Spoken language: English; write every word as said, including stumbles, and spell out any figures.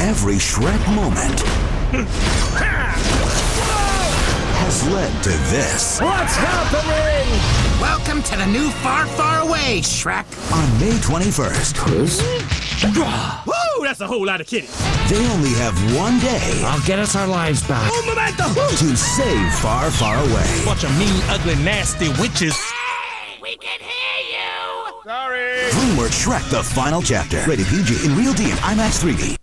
every Shrek moment has led to this. What's happening? Welcome to the new Far, Far Away, Shrek. On May twenty-first. Woo, that's a whole lot of kitties. They only have one day. I'll get us our lives back. Oh, momento. To save Far, Far Away. Bunch of mean, ugly, nasty witches. Hey, we can hear you. Sorry. DreamWorks Shrek: The Final Chapter. Rated P G in Real D and IMAX three D.